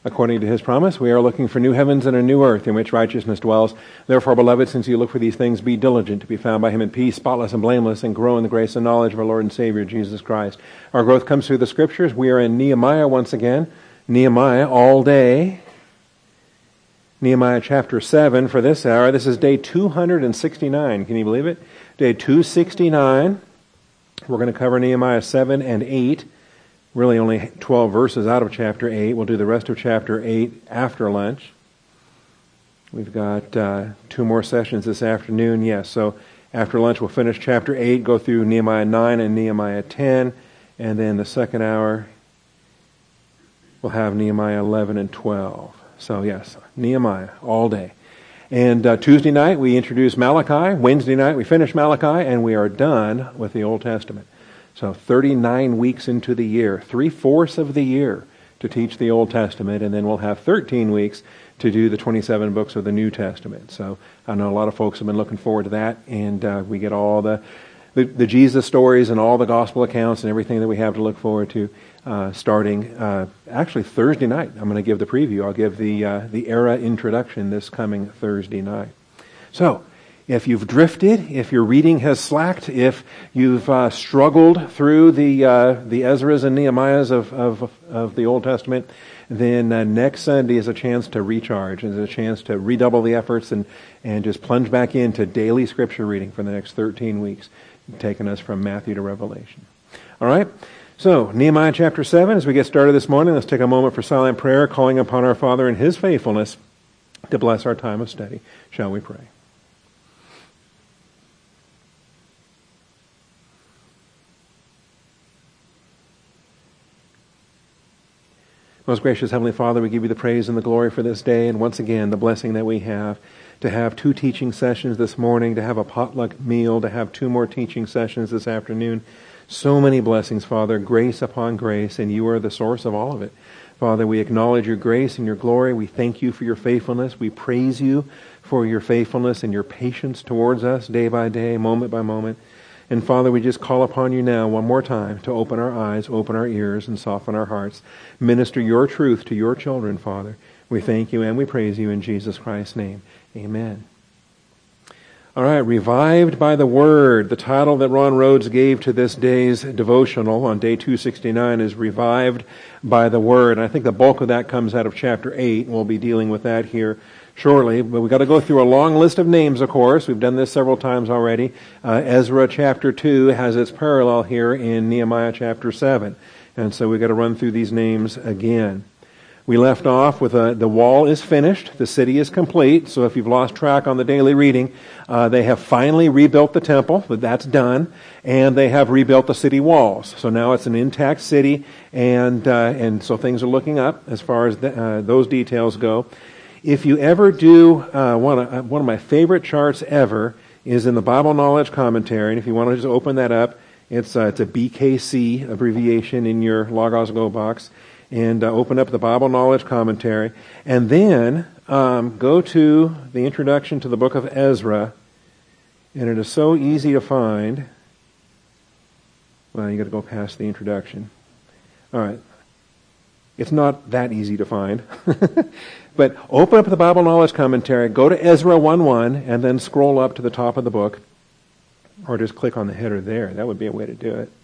according to his promise. We are looking for new heavens and a new earth in which righteousness dwells. Therefore, beloved, since you look for these things, be diligent to be found by him in peace, spotless and blameless, and grow in the grace and knowledge of our Lord and Savior, Jesus Christ. Our growth comes through the Scriptures. We are in Nehemiah once again. Nehemiah all day. Nehemiah chapter 7 for this hour. This is day 269. Can you believe it? Day 269. We're going to cover Nehemiah 7 and 8. Really only 12 verses out of chapter 8. We'll do the rest of chapter 8 after lunch. We've got 2 more sessions this afternoon. Yes, so after lunch we'll finish chapter 8, go through Nehemiah 9 and Nehemiah 10, and then the second hour we'll have Nehemiah 11 and 12. So yes, Nehemiah all day. And Tuesday night we introduce Malachi. Wednesday night we finish Malachi, and we are done with the Old Testament. So 39 weeks into the year, 3/4 of the year to teach the Old Testament, and then we'll have 13 weeks to do the 27 books of the New Testament. So I know a lot of folks have been looking forward to that, and we get all the Jesus stories and all the gospel accounts and everything that we have to look forward to starting actually Thursday night. I'm going to give the preview. I'll give the era introduction this coming Thursday night. So if you've drifted, if your reading has slacked, if you've struggled through the Ezras and Nehemiahs of the Old Testament, then next Sunday is a chance to recharge, is a chance to redouble the efforts and just plunge back into daily Scripture reading for the next 13 weeks, taking us from Matthew to Revelation. All right? So, Nehemiah chapter 7, as we get started this morning, let's take a moment for silent prayer, calling upon our Father in His faithfulness to bless our time of study. Shall we pray? Most gracious Heavenly Father, we give you the praise and the glory for this day, and once again, the blessing that we have to have 2 teaching sessions this morning, to have a potluck meal, to have 2 more teaching sessions this afternoon. So many blessings, Father, grace upon grace, and you are the source of all of it. Father, we acknowledge your grace and your glory. We thank you for your faithfulness. We praise you for your faithfulness and your patience towards us day by day, moment by moment. And Father, we just call upon you now one more time to open our eyes, open our ears, and soften our hearts. Minister your truth to your children, Father. We thank you and we praise you in Jesus Christ's name. Amen. All right, Revived by the Word. The title that Ron Rhodes gave to this day's devotional on day 269 is Revived by the Word. And I think the bulk of that comes out of chapter 8. We'll be dealing with that here shortly, but we've got to go through a long list of names, of course. We've done this several times already. Ezra chapter 2 has its parallel here in Nehemiah chapter 7. And so we've got to run through these names again. We left off with the wall is finished, the city is complete. So if you've lost track on the daily reading, they have finally rebuilt the temple, but that's done, and they have rebuilt the city walls. So now it's an intact city, and so things are looking up as far as those details go. If you ever do, one of my favorite charts ever is in the Bible Knowledge Commentary, and if you want to just open that up, it's a BKC abbreviation in your Logos Go box, and open up the Bible Knowledge Commentary, and then go to the introduction to the book of Ezra, and it is so easy to find. Well, you got to go past the introduction. All right. It's not that easy to find. But open up the Bible Knowledge Commentary, go to Ezra 1:1, and then scroll up to the top of the book. Or just click on the header there. That would be a way to do it.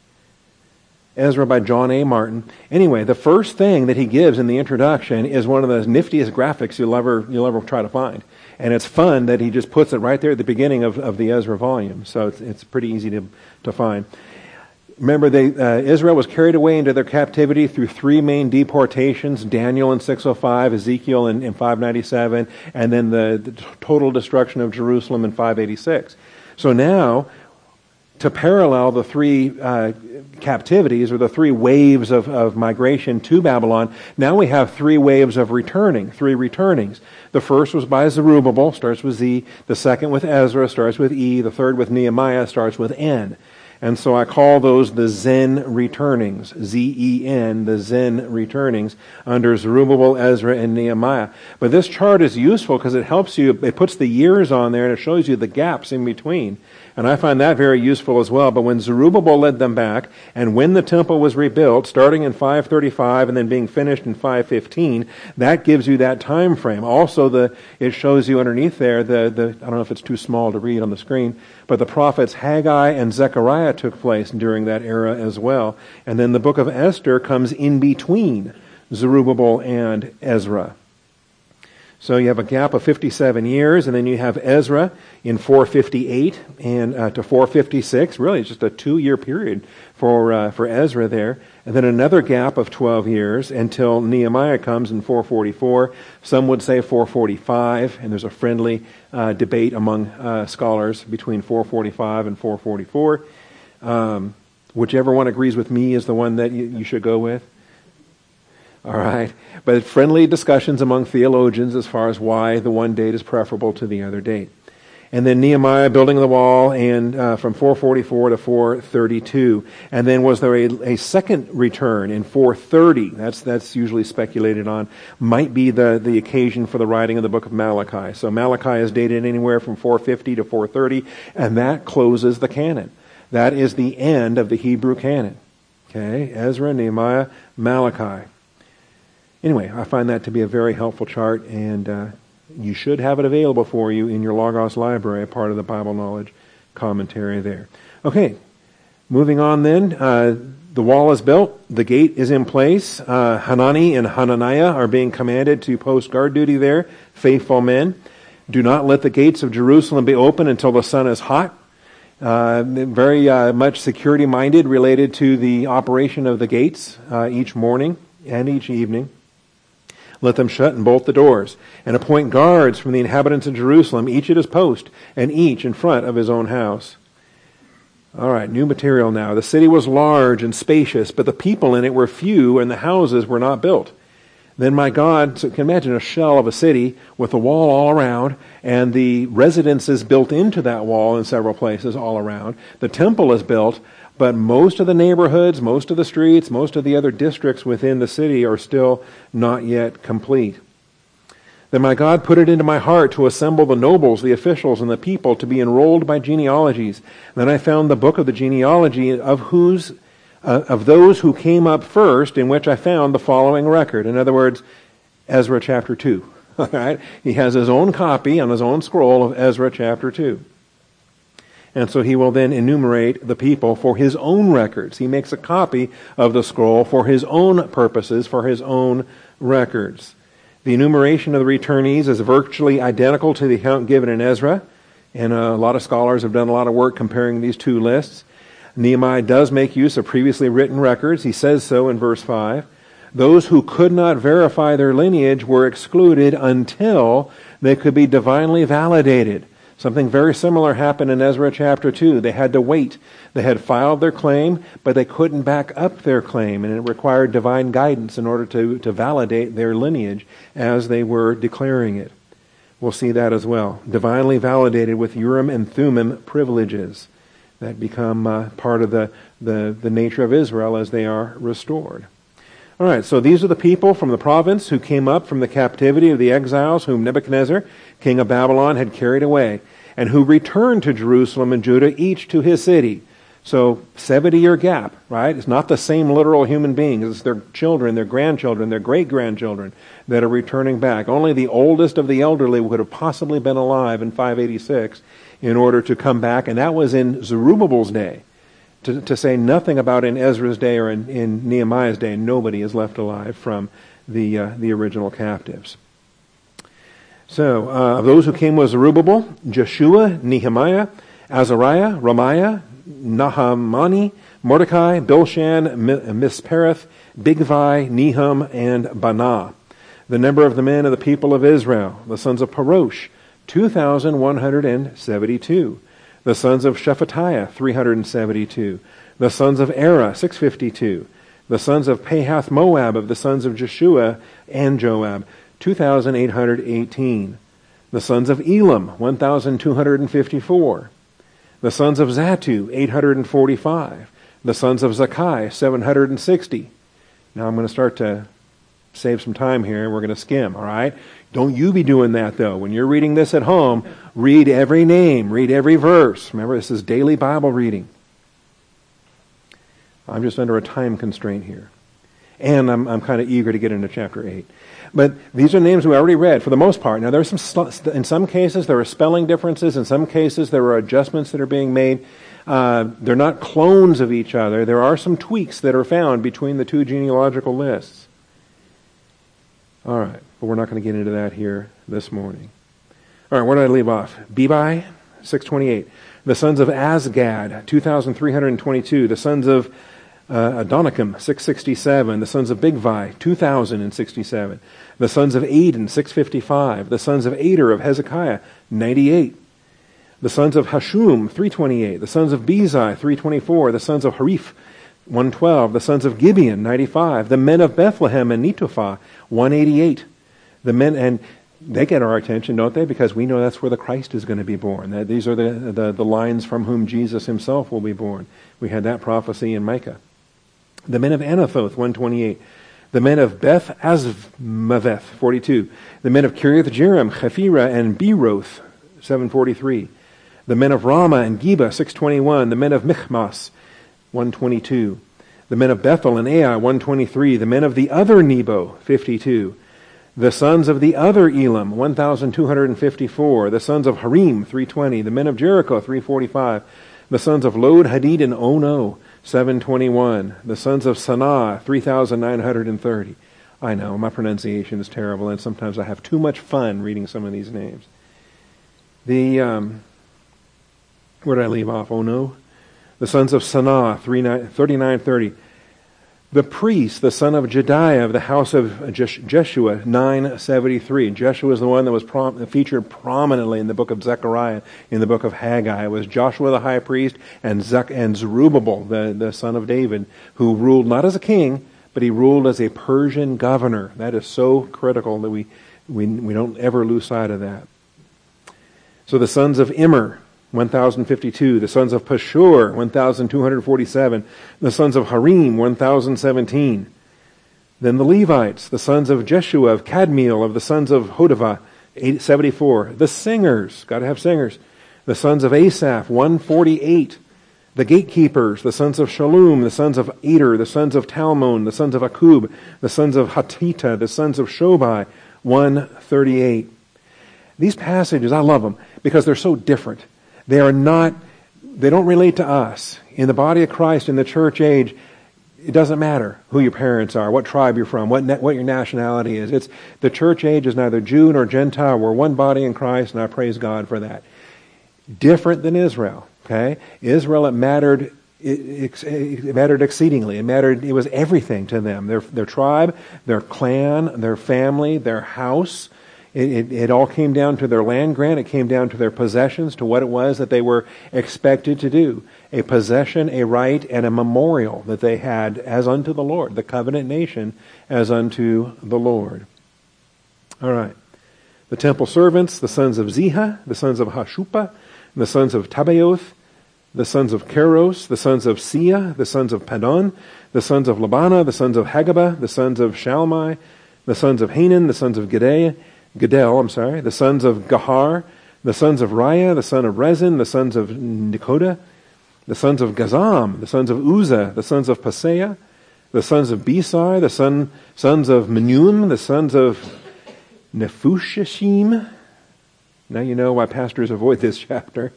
Ezra by John A. Martin. Anyway, the first thing that he gives in the introduction is one of the niftiest graphics you'll ever try to find. And it's fun that he just puts it right there at the beginning of the Ezra volume. So it's pretty easy to find. Remember, Israel was carried away into their captivity through 3 main deportations, Daniel in 605, Ezekiel in 597, and then the total destruction of Jerusalem in 586. So now, to parallel the 3 captivities, or the 3 waves of migration to Babylon, now we have 3 waves of returning, 3 returnings. The first was by Zerubbabel, starts with Z. The second with Ezra, starts with E. The third with Nehemiah, starts with N. And so I call those the Zen returnings, Z-E-N, the Zen returnings, under Zerubbabel, Ezra, and Nehemiah. But this chart is useful because it helps you, it puts the years on there and it shows you the gaps in between. And I find that very useful as well. But when Zerubbabel led them back, and when the temple was rebuilt, starting in 535 and then being finished in 515, that gives you that time frame. Also, it shows you underneath there, I don't know if it's too small to read on the screen, but the prophets Haggai and Zechariah took place during that era as well. And then the book of Esther comes in between Zerubbabel and Ezra. So you have a gap of 57 years, and then you have Ezra in 458 and to 456. Really, it's just a 2-year period for Ezra there. And then another gap of 12 years until Nehemiah comes in 444. Some would say 445, and there's a friendly debate among scholars between 445 and 444. Whichever one agrees with me is the one that you should go with. All right. But friendly discussions among theologians as far as why the one date is preferable to the other date. And then Nehemiah building the wall and from 444 to 432. And then was there a second return in 430? That's usually speculated on. Might be the occasion for the writing of the book of Malachi. So Malachi is dated anywhere from 450 to 430, and that closes the canon. That is the end of the Hebrew canon. Okay, Ezra, Nehemiah, Malachi. Anyway, I find that to be a very helpful chart, and you should have it available for you in your Logos library, a part of the Bible Knowledge commentary there. Okay, moving on then. The wall is built. The gate is in place. Hanani and Hananiah are being commanded to post guard duty there, faithful men. Do not let the gates of Jerusalem be open until the sun is hot. Very much security-minded related to the operation of the gates each morning and each evening. Let them shut and bolt the doors, and appoint guards from the inhabitants of Jerusalem, each at his post, and each in front of his own house. All right, new material now. The city was large and spacious, but the people in it were few, and the houses were not built. Then my God, so you can imagine a shell of a city with a wall all around, and the residences built into that wall in several places all around. The temple is built, but most of the neighborhoods, most of the streets, most of the other districts within the city are still not yet complete. Then my God put it into my heart to assemble the nobles, the officials, and the people to be enrolled by genealogies. Then I found the book of the genealogy of those who came up first, in which I found the following record. In other words, Ezra chapter 2. All right? He has his own copy on his own scroll of Ezra chapter 2. And so he will then enumerate the people for his own records. He makes a copy of the scroll for his own purposes, for his own records. The enumeration of the returnees is virtually identical to the account given in Ezra, and a lot of scholars have done a lot of work comparing these two lists. Nehemiah does make use of previously written records. He says so in verse 5. Those who could not verify their lineage were excluded until they could be divinely validated. Something very similar happened in Ezra chapter 2. They had to wait. They had filed their claim, but they couldn't back up their claim, and it required divine guidance in order to validate their lineage as they were declaring it. We'll see that as well. Divinely validated with Urim and Thummim privileges that become part of the nature of Israel as they are restored. All right, so these are the people from the province who came up from the captivity of the exiles whom Nebuchadnezzar, king of Babylon, had carried away, and who returned to Jerusalem and Judah, each to his city. So 70-year gap, right? It's not the same literal human beings. It's their children, their grandchildren, their great-grandchildren that are returning back. Only the oldest of the elderly would have possibly been alive in 586 in order to come back, and that was in Zerubbabel's day. To say nothing about in Ezra's day or in Nehemiah's day, nobody is left alive from the original captives. So, of those who came was Zerubbabel, Jeshua, Nehemiah, Azariah, Ramiah, Nahamani, Mordecai, Bilshan, Mispereth, Bigvai, Nehum, and Banah. The number of the men of the people of Israel, the sons of Parosh, 2,172. The sons of Shephatiah, 372. The sons of Era, 652. The sons of Pahath Moab of the sons of Jeshua and Joab, 2,818. The sons of Elam, 1,254. The sons of Zatu, 845. The sons of Zakai, 760. Now I'm going to start to save some time here, and we're going to skim, all right? Don't you be doing that, though. When you're reading this at home, read every name, read every verse. Remember, this is daily Bible reading. I'm just under a time constraint here. And I'm kind of eager to get into chapter 8. But these are names we already read for the most part. Now, there's in some cases, there are spelling differences. In some cases, there are adjustments that are being made. They're not clones of each other. There are some tweaks that are found between the two genealogical lists. All right, but we're not going to get into that here this morning. All right, where did I leave off? Bebai, 628. The sons of Azgad, 2,322. The sons of Adonikam, 667. The sons of Bigvai, 2,067. The sons of Aden, 655. The sons of Ader of Hezekiah, 98. The sons of Hashum, 328. The sons of Bezai, 324. The sons of Hariph, 112. The sons of Gibeon, 95. The men of Bethlehem and Netophah, 188. The men, and they get our attention, don't they? Because we know that's where the Christ is going to be born. These are the lines from whom Jesus himself will be born. We had that prophecy in Micah. The men of Anathoth, 128. The men of Beth Azmaveth, 42. The men of Kiriath Jearim, Chephirah, and Beeroth, 743. The men of Ramah and Geba, 621. The men of Michmas, 122. The men of Bethel and Ai, 123. The men of the other Nebo, 52. The sons of the other Elam, 1,254. The sons of Harim, 320. The men of Jericho, 345. The sons of Lod, Hadid, and Ono, 721. The sons of Sanaa, 3,930. I know, my pronunciation is terrible, and sometimes I have too much fun reading some of these names. Where did I leave off? Ono. The sons of Sanaa, 3,930. The priest, the son of Jediah of the house of Jeshua, 973. Jeshua is the one that was featured prominently in the book of Zechariah, in the book of Haggai. It was Joshua the high priest and Zerubbabel, the son of David, who ruled not as a king, but he ruled as a Persian governor. That is so critical that we don't ever lose sight of that. So the sons of Immer, 1,052. The sons of Pashur, 1,247. The sons of Harim, 1,017. Then the Levites, the sons of Jeshua, of Kadmiel, of the sons of Hodavah, 74. The singers, got to have singers. The sons of Asaph, 148. The gatekeepers, the sons of Shalom, the sons of Eder, the sons of Talmon, the sons of Akub, the sons of Hatita, the sons of Shobai, 138. These passages, I love them because they're so different. They don't relate to us. In the body of Christ, in the church age, it doesn't matter who your parents are, what tribe you're from, what your nationality is. The church age is neither Jew nor Gentile. We're one body in Christ, and I praise God for that. Different than Israel, okay? Israel, it mattered exceedingly. It was everything to them. Their tribe, their clan, their family, their house. It all came down to their land grant. It came down to their possessions, to what it was that they were expected to do. A possession, a right, and a memorial that they had as unto the Lord. The covenant nation as unto the Lord. All right. The temple servants, the sons of Ziha, the sons of Hashupha, the sons of Tabaoth, the sons of Keros, the sons of Sia, the sons of Padon, the sons of Labana, the sons of Hagabah, the sons of Shalmai, the sons of Hanan, the sons of Gedel, the sons of Gahar, the sons of Raya, the son of Rezin, the sons of Nekoda, the sons of Gazam, the sons of Uzzah, the sons of Paseah, the sons of Besai, the sons of Menun, the sons of Nephushashim. Now you know why pastors avoid this chapter.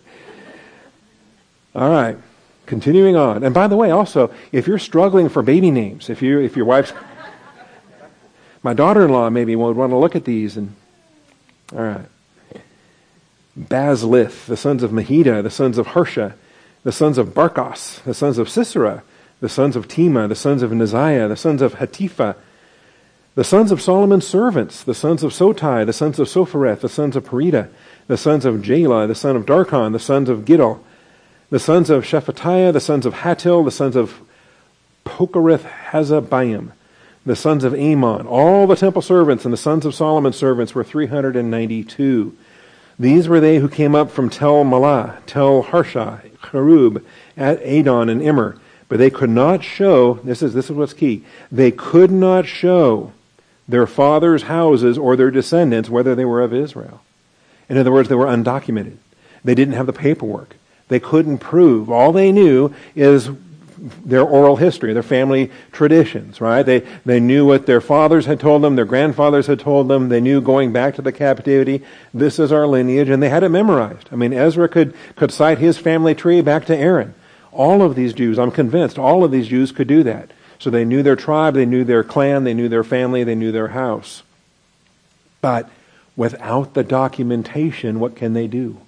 All right, continuing on. And by the way, also, if you're struggling for baby names, if your wife's... My daughter-in-law maybe would want to look at these and... All right. Bazlith, the sons of Mahida, the sons of Harsha, the sons of Barkos, the sons of Sisera, the sons of Tema, the sons of Neziah, the sons of Hatipha, the sons of Solomon's servants, the sons of Sotai, the sons of Sophereth, the sons of Perida, the sons of Jaela, the son of Darkon, the sons of Giddel, the sons of Shephatiah, the sons of Hatil, the sons of Pokereth Hazabayim, the sons of Amon. All the temple servants and the sons of Solomon's servants were 392. These were they who came up from Tel Malah, Tel Harsha, Cherub, Adon, and Immer. But they could not show, this is what's key, they could not show their fathers' houses or their descendants, whether they were of Israel. In other words, they were undocumented. They didn't have the paperwork. They couldn't prove. All they knew is their oral history, their family traditions, right? They knew what their fathers had told them, their grandfathers had told them. They knew going back to the captivity, this is our lineage, and they had it memorized. I mean, Ezra could cite his family tree back to Aaron. All of these Jews, I'm convinced, all of these Jews could do that. So they knew their tribe, they knew their clan, they knew their family, they knew their house. But without the documentation, what can they do?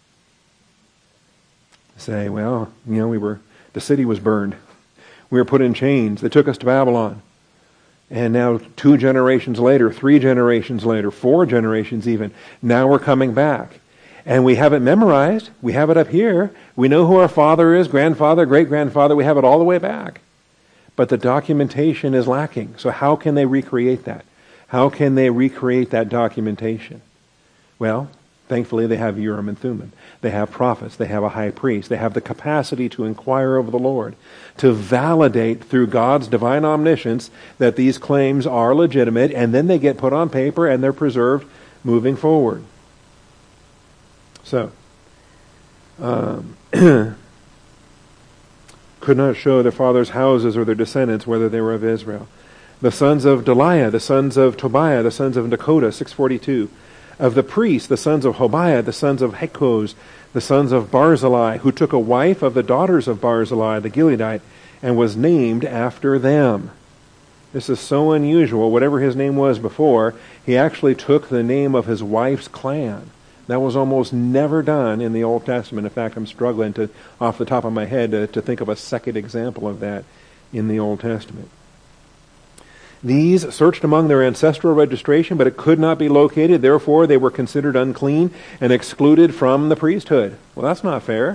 Say, well, the city was burned. We were put in chains. They took us to Babylon. And now 2 generations later, 3 generations later, 4 generations even, now we're coming back. And we have it memorized. We have it up here. We know who our father is, grandfather, great-grandfather. We have it all the way back. But the documentation is lacking. So how can they recreate that? How can they recreate that documentation? Well, thankfully they have Urim and Thummim. They have prophets. They have a high priest. They have the capacity to inquire of the Lord, to validate through God's divine omniscience that these claims are legitimate, and then they get put on paper and they're preserved moving forward. So, could not show their fathers' houses or their descendants whether they were of Israel. The sons of Delaiah, the sons of Tobiah, the sons of Dakota, 642. Of the priests, the sons of Hobaiah, the sons of Hakkoz, the sons of Barzillai, who took a wife of the daughters of Barzillai, the Gileadite, and was named after them. This is so unusual. Whatever his name was before, he actually took the name of his wife's clan. That was almost never done in the Old Testament. In fact, I'm struggling off the top of my head, to think of a second example of that in the Old Testament. These searched among their ancestral registration, but it could not be located. Therefore, they were considered unclean and excluded from the priesthood. Well, that's not fair.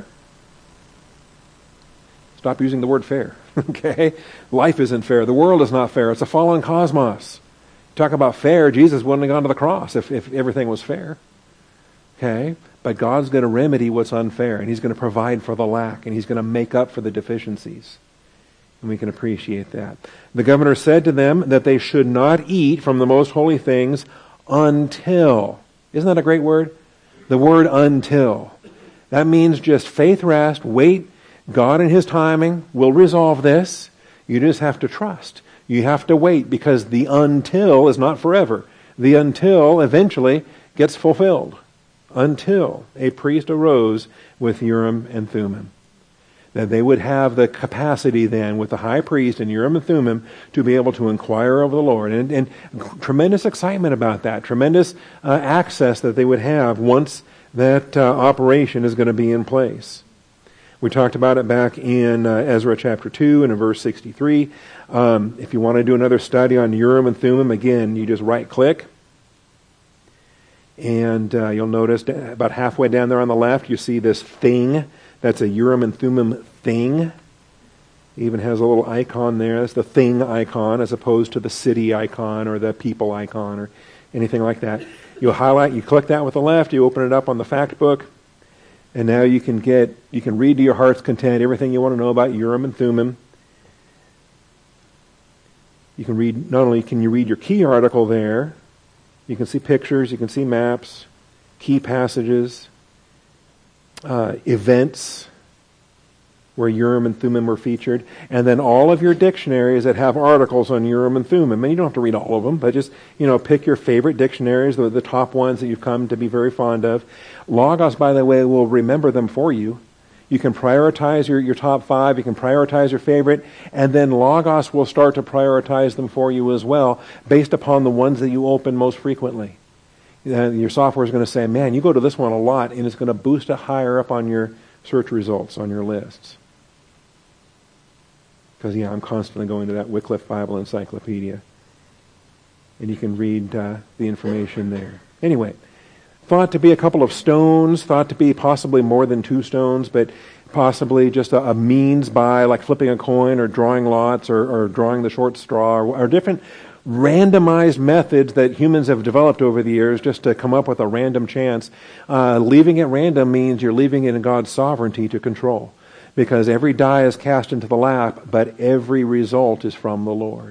Stop using the word fair. Okay? Life isn't fair. The world is not fair. It's a fallen cosmos. Talk about fair, Jesus wouldn't have gone to the cross if everything was fair. Okay? But God's going to remedy what's unfair, and He's going to provide for the lack, and He's going to make up for the deficiencies. And we can appreciate that. The governor said to them that they should not eat from the most holy things until. Isn't that a great word? The word until. That means just faith rest, wait. God in His timing will resolve this. You just have to trust. You have to wait, because the until is not forever. The until eventually gets fulfilled. Until a priest arose with Urim and Thummim. That they would have the capacity then with the high priest and Urim and Thummim to be able to inquire of the Lord. And tremendous excitement about that. Tremendous access that they would have once that operation is going to be in place. We talked about it back in Ezra chapter 2 and in verse 63. If you want to do another study on Urim and Thummim, again, you just right-click. And you'll notice about halfway down there on the left, you see this thing. That's a Urim and Thummim thing. It even has a little icon there. That's the thing icon, as opposed to the city icon or the people icon or anything like that. You'll highlight, you click that with the left, you open it up on the fact book, and now you can read to your heart's content everything you want to know about Urim and Thummim. You can read, not only can you read your key article there, you can see pictures, you can see maps, key passages, events where Urim and Thummim were featured, and then all of your dictionaries that have articles on Urim and Thummim. And you don't have to read all of them, but just, pick your favorite dictionaries, the top ones that you've come to be very fond of. Logos, by the way, will remember them for you. You can prioritize your top 5, you can prioritize your favorite, and then Logos will start to prioritize them for you as well, based upon the ones that you open most frequently. Your software is going to say, man, you go to this one a lot, and it's going to boost it higher up on your search results, on your lists. Because, I'm constantly going to that Wycliffe Bible Encyclopedia. And you can read the information there. Anyway, thought to be a couple of stones, thought to be possibly more than 2 stones, but possibly just a means by, like flipping a coin or drawing lots or drawing the short straw or different randomized methods that humans have developed over the years just to come up with a random chance. Leaving it random means you're leaving it in God's sovereignty to control. Because every die is cast into the lap, but every result is from the Lord.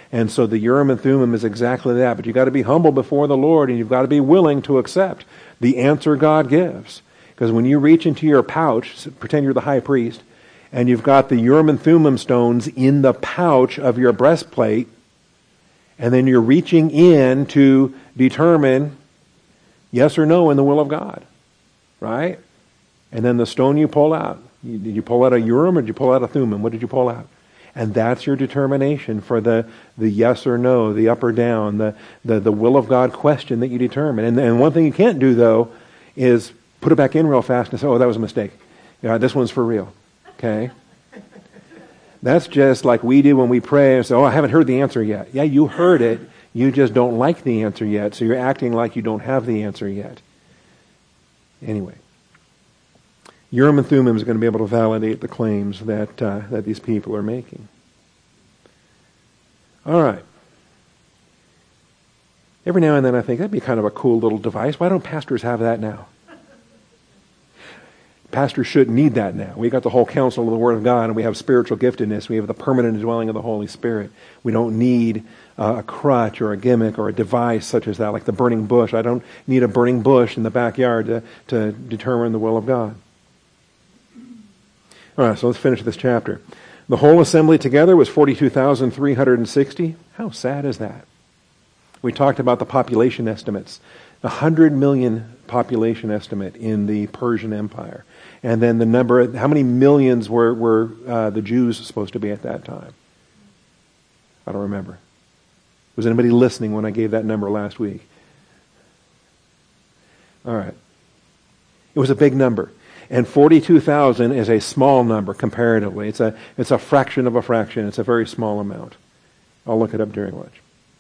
And so the Urim and Thummim is exactly that. But you've got to be humble before the Lord, and you've got to be willing to accept the answer God gives. Because when you reach into your pouch, pretend you're the high priest, and you've got the Urim and Thummim stones in the pouch of your breastplate, and then you're reaching in to determine yes or no in the will of God, right? And then the stone you pull out, did you pull out a Urim or did you pull out a Thummim? What did you pull out? And that's your determination for the yes or no, the up or down, the will of God question that you determine. And one thing you can't do, though, is put it back in real fast and say, oh, that was a mistake. Yeah, this one's for real. Okay? That's just like we do when we pray and say, oh, I haven't heard the answer yet. Yeah, you heard it. You just don't like the answer yet, so you're acting like you don't have the answer yet. Anyway, Urim and Thummim is going to be able to validate the claims that these people are making. All right. Every now and then I think that'd be kind of a cool little device. Why don't pastors have that now? Pastors shouldn't need that now. We got the whole counsel of the Word of God, and we have spiritual giftedness. We have the permanent indwelling of the Holy Spirit. We don't need a crutch or a gimmick or a device such as that, like the burning bush. I don't need a burning bush in the backyard to determine the will of God. All right, so let's finish this chapter. The whole assembly together was 42,360. How sad is that? We talked about the population estimates. 100 million population estimate in the Persian Empire. And then the number, how many millions were the Jews supposed to be at that time? I don't remember. Was anybody listening when I gave that number last week? All right. It was a big number. And 42,000 is a small number comparatively. It's a fraction of a fraction. It's a very small amount. I'll look it up during lunch.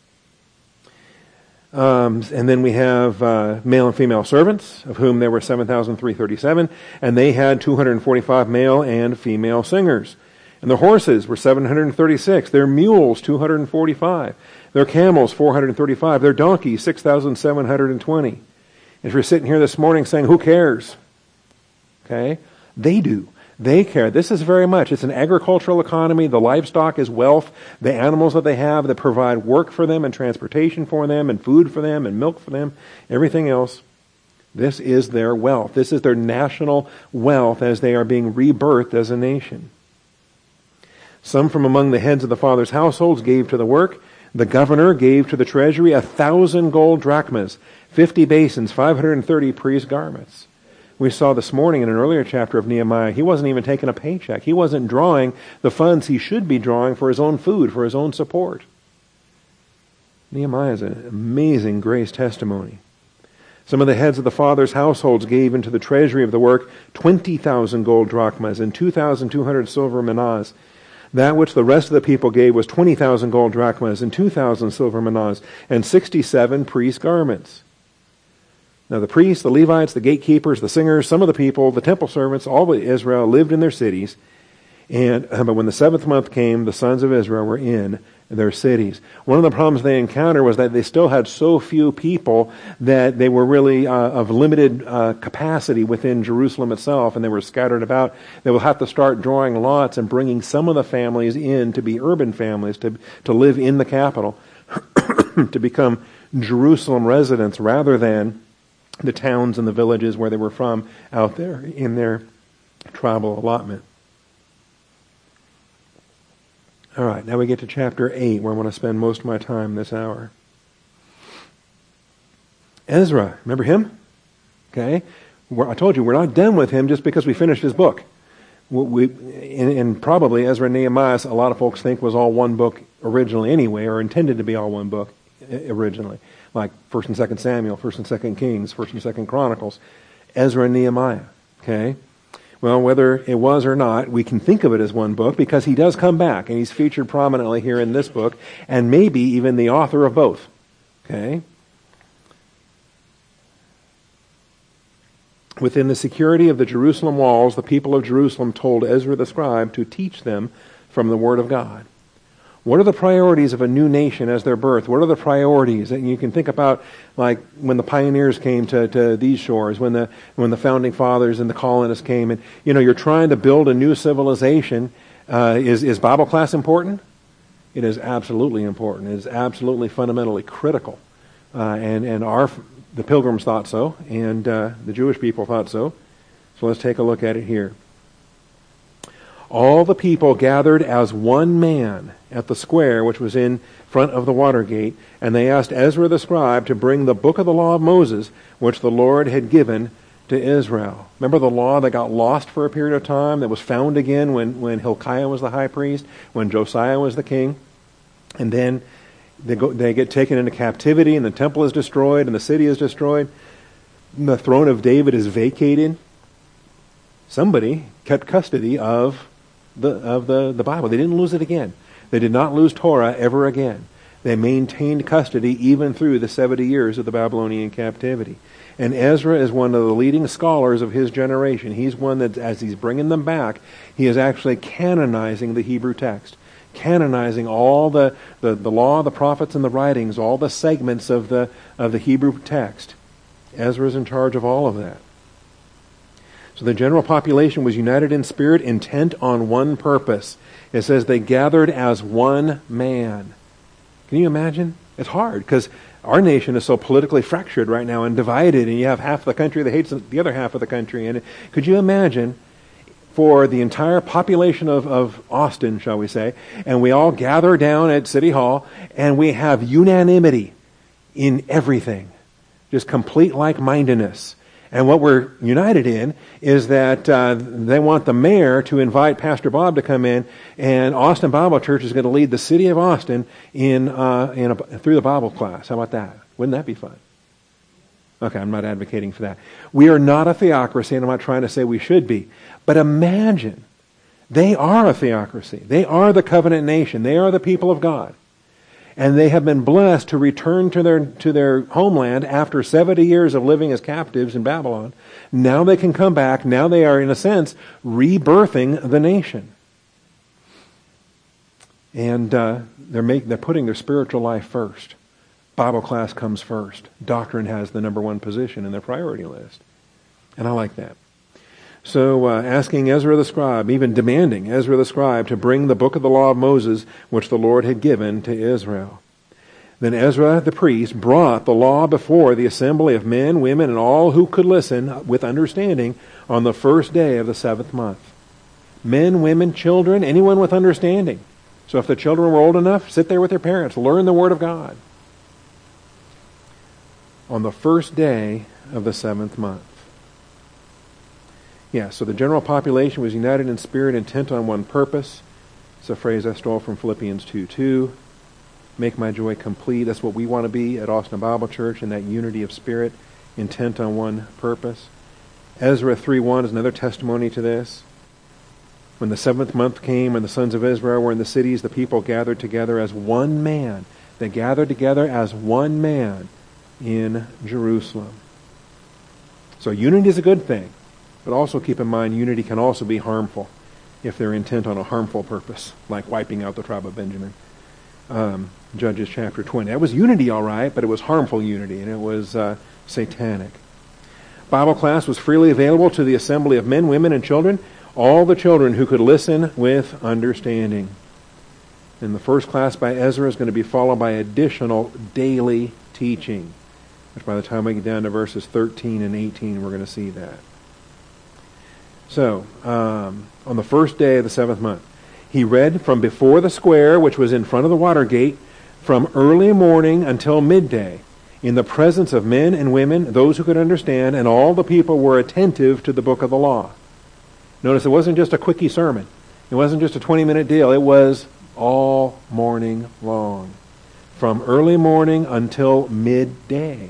And then we have male and female servants, of whom there were 7,337, and they had 245 male and female singers. And their horses were 736, their mules 245, their camels 435, their donkeys 6,720. And if you're sitting here this morning saying, who cares? Okay? They do. They care. This is very much. It's an agricultural economy. The livestock is wealth. The animals that they have that provide work for them and transportation for them and food for them and milk for them, everything else. This is their wealth. This is their national wealth as they are being rebirthed as a nation. Some from among the heads of the fathers' households gave to the work. The governor gave to the treasury 1,000 gold drachmas, 50 basins, 530 priest garments. We saw this morning in an earlier chapter of Nehemiah, he wasn't even taking a paycheck. He wasn't drawing the funds he should be drawing for his own food, for his own support. Nehemiah is an amazing grace testimony. Some of the heads of the fathers' households gave into the treasury of the work 20,000 gold drachmas and 2,200 silver minas. That which the rest of the people gave was 20,000 gold drachmas and 2,000 silver minas and 67 priest garments. Now the priests, the Levites, the gatekeepers, the singers, some of the people, the temple servants, all of Israel lived in their cities. But when the seventh month came, the sons of Israel were in their cities. One of the problems they encountered was that they still had so few people that they were really of limited capacity within Jerusalem itself, and they were scattered about. They will have to start drawing lots and bringing some of the families in to be urban families, to live in the capital, to become Jerusalem residents rather than the towns and the villages where they were from out there in their tribal allotment. All right, now we get to chapter 8, where I want to spend most of my time this hour. Ezra, remember him? Okay, I told you we're not done with him just because we finished his book. And probably Ezra and Nehemiah, a lot of folks think was all one book originally anyway, or intended to be all one book originally. Like 1st and 2nd Samuel, 1st and 2nd Kings, 1st and 2nd Chronicles, Ezra and Nehemiah. Okay? Well, whether it was or not, we can think of it as one book because he does come back, and he's featured prominently here in this book, and maybe even the author of both. Okay? Within the security of the Jerusalem walls, the people of Jerusalem told Ezra the scribe to teach them from the Word of God. What are the priorities of a new nation as their birth? What are the priorities? And you can think about, like, when the pioneers came to these shores, when the founding fathers and the colonists came, and, you're trying to build a new civilization. Is Bible class important? It is absolutely important. It is absolutely fundamentally critical. The Pilgrims thought so, and the Jewish people thought so. So let's take a look at it here. All the people gathered as one man at the square which was in front of the water gate, and they asked Ezra the scribe to bring the book of the law of Moses, which the Lord had given to Israel. Remember the law that got lost for a period of time, that was found again when Hilkiah was the high priest, when Josiah was the king? And then they get taken into captivity, and the temple is destroyed, and the city is destroyed. And the throne of David is vacated. Somebody kept custody of the Bible. They didn't lose it again. They did not lose Torah ever again. They maintained custody even through the 70 years of the Babylonian captivity. And Ezra is one of the leading scholars of his generation. He's one that, as he's bringing them back, he is actually canonizing the Hebrew text, canonizing all the law, the prophets, and the writings, all the segments of the Hebrew text. Ezra is in charge of all of that. So the general population was united in spirit, intent on one purpose. It says they gathered as one man. Can you imagine? It's hard because our nation is so politically fractured right now and divided, and you have half the country that hates the other half of the country. And could you imagine for the entire population of Austin, shall we say, and we all gather down at City Hall, and we have unanimity in everything, just complete like-mindedness. And what we're united in is that they want the mayor to invite Pastor Bob to come in, and Austin Bible Church is going to lead the city of Austin through the Bible class. How about that? Wouldn't that be fun? Okay, I'm not advocating for that. We are not a theocracy, and I'm not trying to say we should be. But imagine, they are a theocracy. They are the covenant nation. They are the people of God. And they have been blessed to return to their homeland after 70 years of living as captives in Babylon. Now they can come back. Now they are, in a sense, rebirthing the nation. And they're putting their spiritual life first. Bible class comes first. Doctrine has the number one position in their priority list. And I like that. So asking Ezra the scribe, even demanding Ezra the scribe to bring the book of the law of Moses, which the Lord had given to Israel. Then Ezra the priest brought the law before the assembly of men, women, and all who could listen with understanding on the first day of the 7th month. Men, women, children, anyone with understanding. So if the children were old enough, sit there with their parents, learn the Word of God. On the first day of the 7th month. Yeah, so the general population was united in spirit, intent on one purpose. It's a phrase I stole from Philippians 2:2. Make my joy complete. That's what we want to be at Austin Bible Church, in that unity of spirit, intent on one purpose. Ezra 3:1 is another testimony to this. When the 7th month came and the sons of Israel were in the cities, the people gathered together as one man. They gathered together as one man in Jerusalem. So unity is a good thing. But also keep in mind, unity can also be harmful if they're intent on a harmful purpose, like wiping out the tribe of Benjamin. Judges chapter 20. That was unity, all right, but it was harmful unity, and it was satanic. Bible class was freely available to the assembly of men, women, and children, all the children who could listen with understanding. And the first class by Ezra is going to be followed by additional daily teaching, which by the time we get down to verses 13 and 18, we're going to see that. So, on the first day of the 7th month, he read from before the square, which was in front of the water gate, from early morning until midday, in the presence of men and women, those who could understand, and all the people were attentive to the book of the law. Notice it wasn't just a quickie sermon. It wasn't just a 20-minute deal. It was all morning long, from early morning until midday.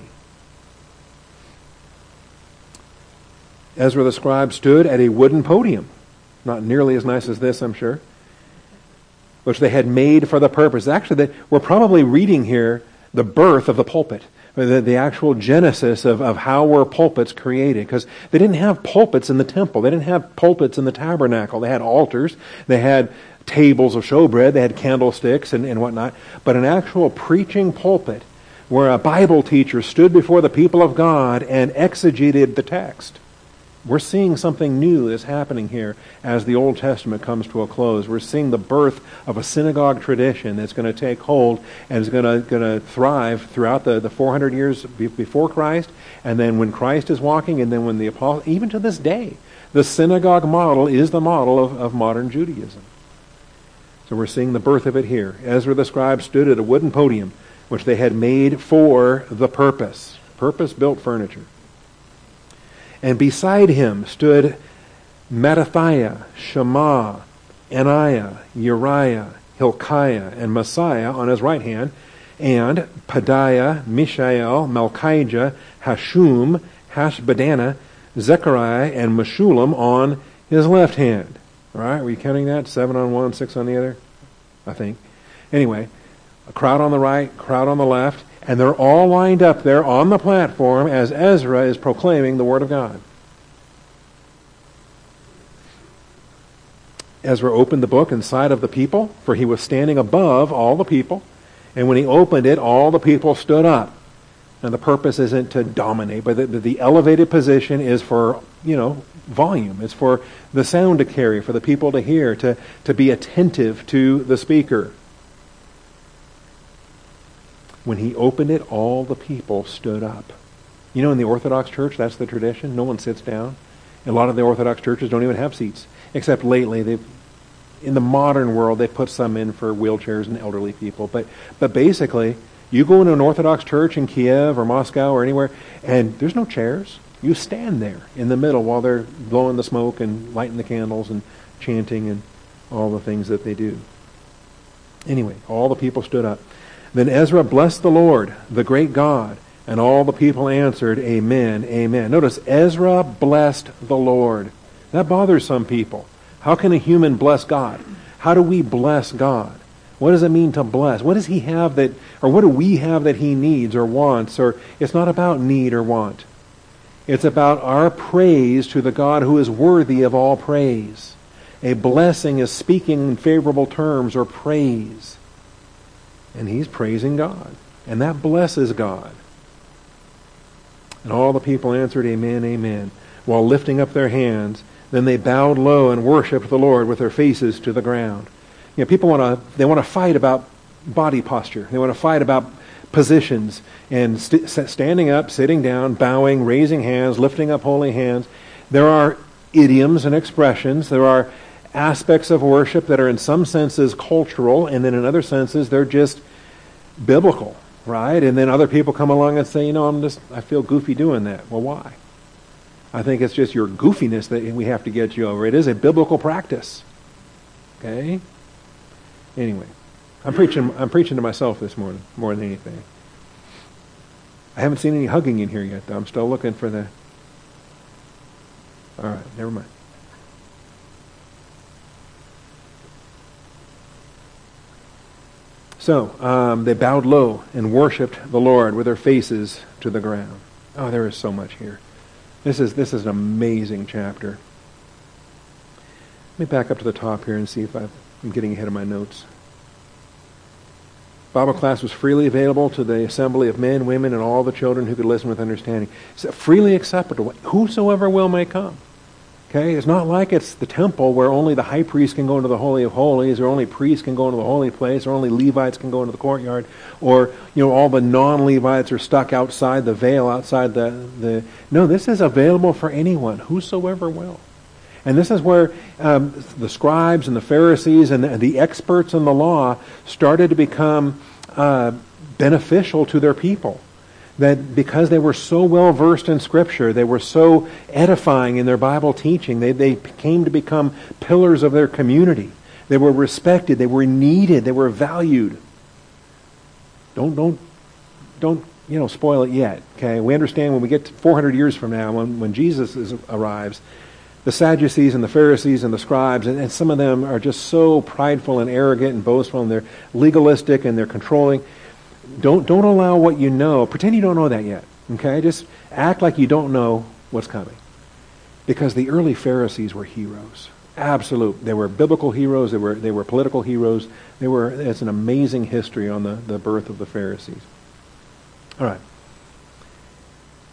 Ezra the scribe stood at a wooden podium, not nearly as nice as this, I'm sure, which they had made for the purpose. Actually, we're probably reading here the birth of the pulpit, the actual genesis of how were pulpits created, because they didn't have pulpits in the temple. They didn't have pulpits in the tabernacle. They had altars. They had tables of showbread. They had candlesticks and whatnot. But an actual preaching pulpit where a Bible teacher stood before the people of God and exegeted the text. We're seeing something new that's happening here as the Old Testament comes to a close. We're seeing the birth of a synagogue tradition that's going to take hold and is going to thrive throughout the 400 years before Christ, and then when Christ is walking, and then when the apostles, even to this day, the synagogue model is the model of modern Judaism. So we're seeing the birth of it here. Ezra the scribe stood at a wooden podium, which they had made for the purpose-built furniture. And beside him stood Mattathiah, Shema, Ananiah, Uriah, Hilkiah, and Messiah on his right hand, and Pedaiah, Mishael, Malchijah, Hashum, Hashbaddanah, Zechariah, and Meshullam on his left hand. All right, were you counting that? 7 on one, 6 on the other? I think. Anyway, a crowd on the right, crowd on the left, and they're all lined up there on the platform as Ezra is proclaiming the Word of God. Ezra opened the book in sight of the people, for he was standing above all the people. And when he opened it, all the people stood up. And the purpose isn't to dominate, but the elevated position is for, volume. It's for the sound to carry, for the people to hear, to be attentive to the speaker. When he opened it, all the people stood up. In the Orthodox Church, that's the tradition. No one sits down. A lot of the Orthodox churches don't even have seats, except lately in the modern world, they put some in for wheelchairs and elderly people. But basically, you go into an Orthodox church in Kiev or Moscow or anywhere, and there's no chairs. You stand there in the middle while they're blowing the smoke and lighting the candles and chanting and all the things that they do. Anyway, all the people stood up. Then Ezra blessed the Lord, the great God, and all the people answered, Amen, Amen. Notice, Ezra blessed the Lord. That bothers some people. How can a human bless God? How do we bless God? What does it mean to bless? What does he have or what do we have that he needs or wants? Or it's not about need or want. It's about our praise to the God who is worthy of all praise. A blessing is speaking in favorable terms or praise. And he's praising God. And that blesses God. And all the people answered, Amen, Amen, while lifting up their hands. Then they bowed low and worshipped the Lord with their faces to the ground. People want to fight about body posture. They want to fight about positions and standing up, sitting down, bowing, raising hands, lifting up holy hands. There are idioms and expressions. There are aspects of worship that are in some senses cultural, and then in other senses they're just biblical, right? And then other people come along and say, I feel goofy doing that. Well, why? I think it's just your goofiness that we have to get you over. It is a biblical practice. Okay? Anyway, I'm preaching to myself this morning more than anything. I haven't seen any hugging in here yet, though. I'm still looking for the... All right, never mind. So, they bowed low and worshipped the Lord with their faces to the ground. Oh, there is so much here. This is an amazing chapter. Let me back up to the top here and see if I'm getting ahead of my notes. Bible class was freely available to the assembly of men, women, and all the children who could listen with understanding. It's freely acceptable. Whosoever will may come. Okay? It's not like it's the temple where only the high priest can go into the Holy of Holies, or only priests can go into the holy place, or only Levites can go into the courtyard, or all the non-Levites are stuck outside the veil, outside the... No, this is available for anyone, whosoever will. And this is where the scribes and the Pharisees and the experts in the law started to become beneficial to their people. That because they were so well versed in Scripture, they were so edifying in their Bible teaching, they came to become pillars of their community. They were respected, they were needed, they were valued. Don't spoil it yet. Okay, we understand when we get to 400 years from now, when Jesus arrives, the Sadducees and the Pharisees and the scribes, and some of them are just so prideful and arrogant and boastful, and they're legalistic and they're controlling. Don't allow what you know. Pretend you don't know that yet. Okay? Just act like you don't know what's coming. Because the early Pharisees were heroes. Absolute. They were biblical heroes. They were political heroes. It's an amazing history on the birth of the Pharisees. All right.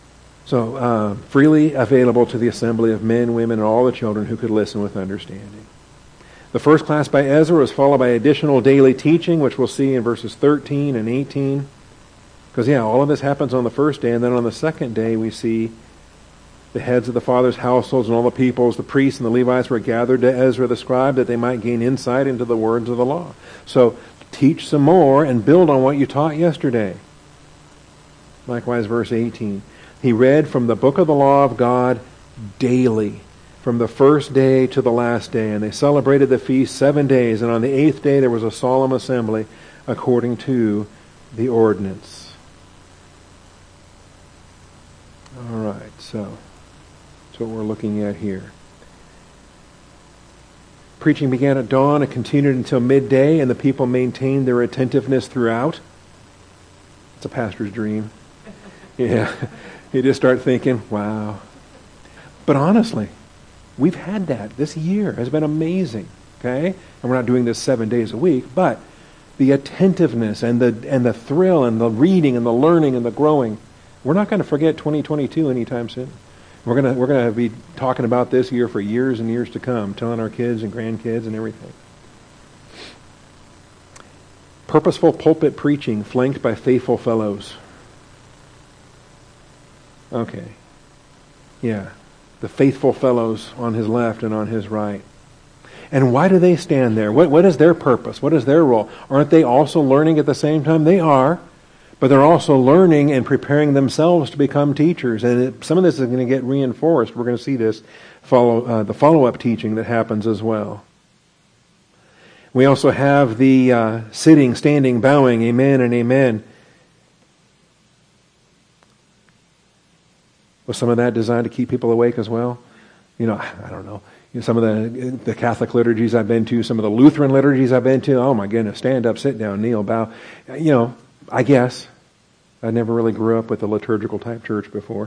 So, freely available to the assembly of men, women, and all the children who could listen with understanding. The first class by Ezra was followed by additional daily teaching, which we'll see in verses 13 and 18. Because, all of this happens on the first day, and then on the second day we see the heads of the fathers' households and all the peoples, the priests and the Levites were gathered to Ezra the scribe that they might gain insight into the words of the law. So, teach some more and build on what you taught yesterday. Likewise, verse 18. He read from the book of the law of God daily, from the first day to the last day. And they celebrated the feast 7 days, and on the 8th day there was a solemn assembly according to the ordinance. All right, so that's what we're looking at here. Preaching began at dawn and continued until midday, and the people maintained their attentiveness throughout. It's a pastor's dream. Yeah, you just start thinking, wow. But honestly, we've had that. This year has been amazing, okay? And we're not doing this 7 days a week, but the attentiveness and the thrill and the reading and the learning and the growing, we're not going to forget 2022 anytime soon. We're going to be talking about this year for years and years to come, telling our kids and grandkids and everything. Purposeful pulpit preaching flanked by faithful fellows. Okay. Yeah. The faithful fellows on his left and on his right. And why do they stand there? What is their purpose? What is their role? Aren't they also learning at the same time? They are. But they're also learning and preparing themselves to become teachers. And some of this is going to get reinforced. We're going to see this the follow-up teaching that happens as well. We also have the sitting, standing, bowing, amen and amen. Was some of that designed to keep people awake as well? I don't know. Some of the Catholic liturgies I've been to, some of the Lutheran liturgies I've been to, oh my goodness, stand up, sit down, kneel, bow. I guess. I never really grew up with a liturgical type church before.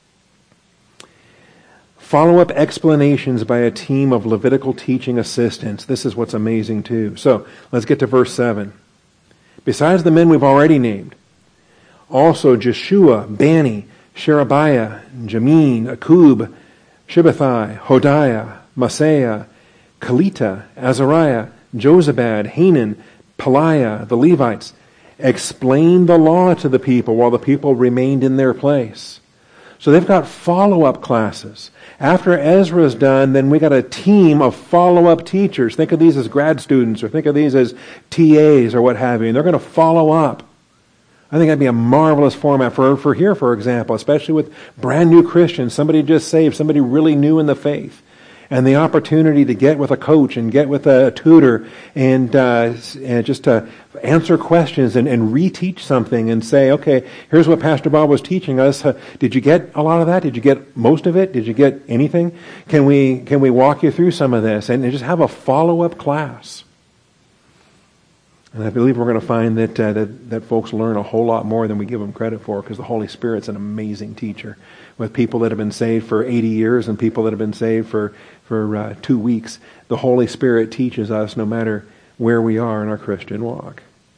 Follow-up explanations by a team of Levitical teaching assistants. This is what's amazing too. So, let's get to verse 7. Besides the men we've already named, also Jeshua, Bani, Sherebiah, Jamin, Akub, Shibbathai, Hodiah, Maaseiah, Kelita, Azariah, Jozabad, Hanan, Peliah, the Levites, explained the law to the people while the people remained in their place. So they've got follow-up classes. After Ezra's done, then we got a team of follow-up teachers. Think of these as grad students, or think of these as TAs, or what have you. And they're going to follow up. I think that'd be a marvelous format for here, for example, especially with brand new Christians, somebody just saved, somebody really new in the faith, and the opportunity to get with a coach and get with a tutor and just to answer questions and reteach something and say, okay, here's what Pastor Bob was teaching us. Did you get a lot of that? Did you get most of it? Did you get anything? Can we walk you through some of this and just have a follow-up class? And I believe we're going to find that folks learn a whole lot more than we give them credit for, because the Holy Spirit's an amazing teacher. With people that have been saved for 80 years and people that have been saved for 2 weeks, the Holy Spirit teaches us no matter where we are in our Christian walk.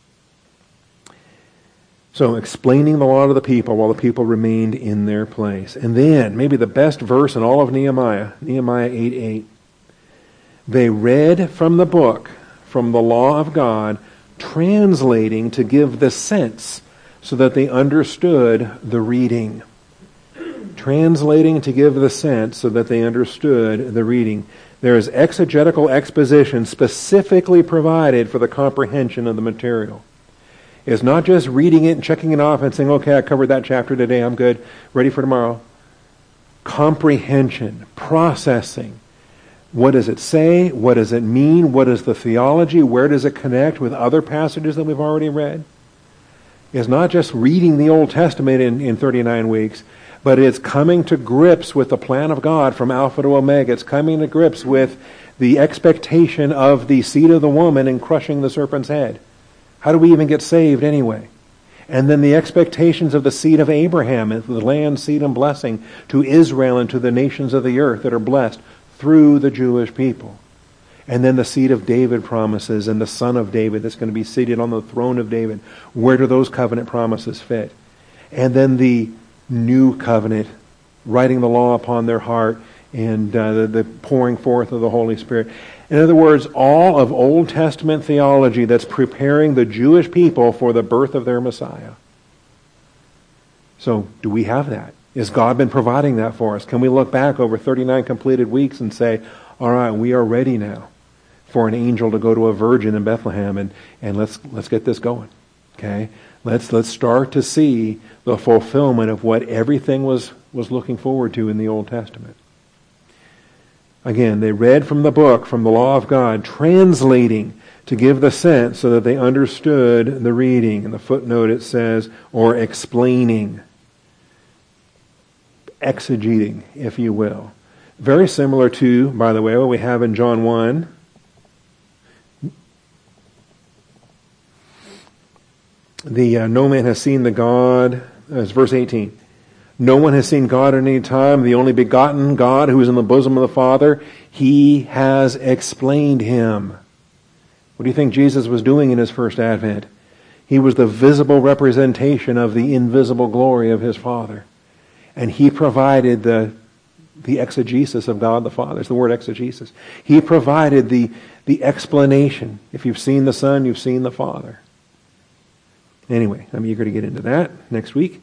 So, explaining the law to the people while the people remained in their place. And then, maybe the best verse in all of Nehemiah 8:8. They read from the book, from the law of God, translating to give the sense so that they understood the reading. Translating to give the sense so that they understood the reading. There is exegetical exposition specifically provided for the comprehension of the material. It's not just reading it and checking it off and saying, okay, I covered that chapter today, I'm good, ready for tomorrow. Comprehension, processing. What does it say? What does it mean? What is the theology? Where does it connect with other passages that we've already read? It's not just reading the Old Testament in 39 weeks, but it's coming to grips with the plan of God from Alpha to Omega. It's coming to grips with the expectation of the seed of the woman in crushing the serpent's head. How do we even get saved anyway? And then the expectations of the seed of Abraham, the land, seed, and blessing to Israel and to the nations of the earth that are blessed through the Jewish people. And then the seed of David promises and the son of David that's going to be seated on the throne of David. Where do those covenant promises fit? And then the new covenant writing the law upon their heart, and the pouring forth of the Holy Spirit. In other words, all of Old Testament theology that's preparing the Jewish people for the birth of their Messiah. So, do we have that? Has God been providing that for us? Can we look back over 39 completed weeks and say, all right, we are ready now for an angel to go to a virgin in Bethlehem, and let's get this going. Okay? Let's start to see the fulfillment of what everything was looking forward to in the Old Testament. Again, they read from the book, from the law of God, translating to give the sense so that they understood the reading. In the footnote it says, or explaining, exegeting, if you will. Very similar to, by the way, what we have in John 1. No man has seen the God, it's verse 18. No one has seen God at any time, the only begotten God who is in the bosom of the Father. He has explained him. What do you think Jesus was doing in his first advent? He was the visible representation of the invisible glory of his Father. And he provided the exegesis of God the Father. It's the word exegesis. He provided the explanation. If you've seen the Son, you've seen the Father. Anyway, I'm eager to get into that next week.